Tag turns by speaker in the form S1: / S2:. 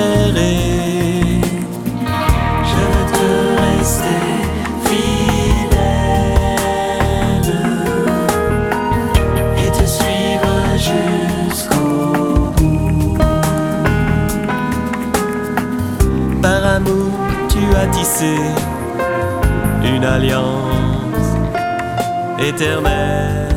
S1: préféré. Je veux te rester fidèle et te suivre jusqu'au bout. Par amour, tu as tissé une alliance éternelle.